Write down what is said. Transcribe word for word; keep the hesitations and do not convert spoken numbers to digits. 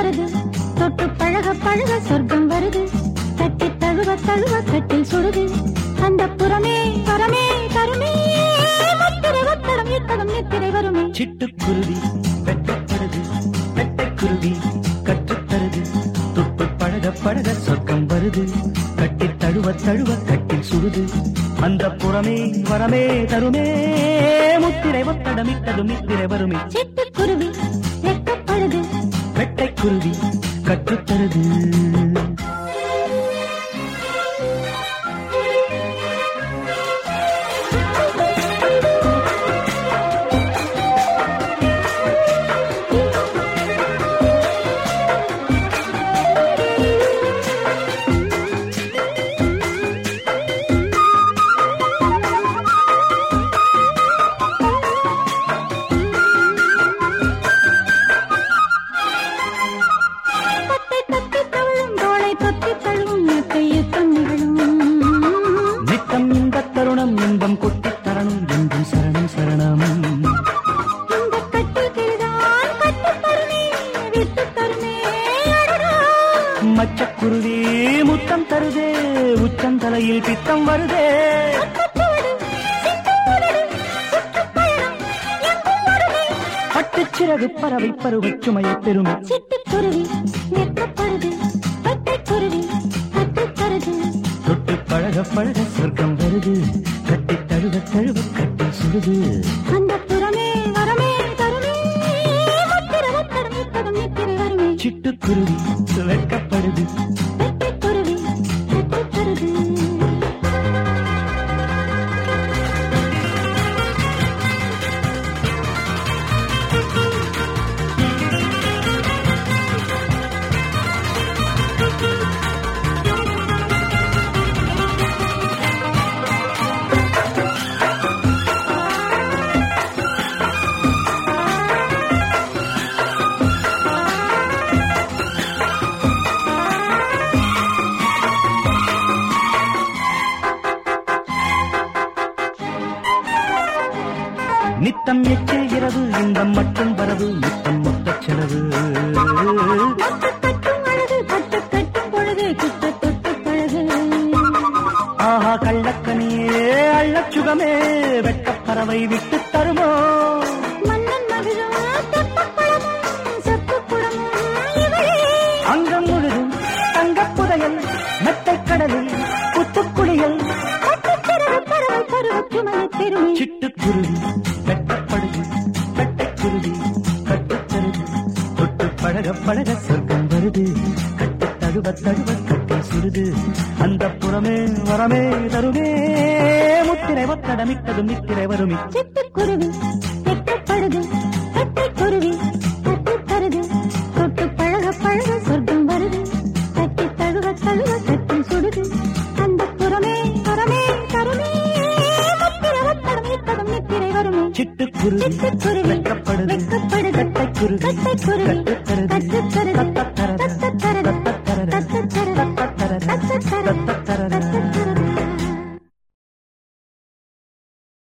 தருது தொட்டு பழக பழக சொர்க்கம் வருது தட்டி தழுவ தழுவ கட்டில் சுடுது அந்த புறமே பரமே தருமே முத்திரை ஒத்தடம் இத்தடம் நித்திரை வருமே. சிட்டுக்குருவி வெட்டப்படுது வெட்டைக்குருவி கற்றுத்தருது தொட்டு பழக பழக சொர்க்கம் வருது கட்டி தழுவ தழுவ கட்டில் சுடுது அந்த புறமே வரமே தருமே முத்திரை ஒத்தடம் இத்தடும் நித்திரை வருமே. சிட்டுக்குருவி வெட்டப்படுது வெட்டைக்குருவி கற்றுத்தருது. தருணம் இன்பம் கொட்டி தரணும் என்றும் சரணம் சரணம். மச்சக்குருவி முத்தம் தருதே உச்சந்தலையில் பித்தம் வருதே. பட்டுச்சிறகு பறவை பருவ சுமையை பெருமை. சிட்டுக்குருவி வெட்டப்படுது வெட்டைக்குருவி கற்றுத்தருது தொட்டு பழக பழக சொர்க்கம் வருது கட்டி தழுவ தழுவ கட்டி சுடுது அந்த புறமே வரமே தருமே முத்திரை ஒத்தடம் இத்தடம் நித்திரை வருமே. சிட்டுக்குருவி வெட்கப்படுது வெட்டைக்குருவி கற்றுத்தருது. நித்தம் எச்சில் இரவு இன்பம் மட்டும் வரவு நித்தம் மொத்த செலவு. ஆஹா கள்ளக்கனியே அள்ளச்சுகமே வெட்டப் பறவை விட்டு தருமோ. அங்கம் முழுதும் தங்கப் புதையல் மெத்தைக் கடலில் புத்துக்குளியல். சிட்டுக்குருவி வெட்டப்படுது வெட்டைக்குருவி கட்டுத்தருது தொட்டு பழக பழக சொர்க்கம் வருது கட்டு தழுவ தழுவ கட்டி சுடுது அந்த புறமே வரமே தருமே முத்திரை ஒத்தடமிட்டதும் நித்திரை வருமே. சிட்டுக்குருவி வெட்டப்படுது வெட்டைக்குருவி கட்டுத்தருது தொட்டு பழக பழக சொர்க்கம் வருது கட்டி தழுவ தழுவ கட்டி சுடுது அந்த புறமே வரமே தருமே சிட்டுக்குருவி வெட்டப்படுது வெட்டைக்குருவி கட்டுத்தருது கட்டுத்தருது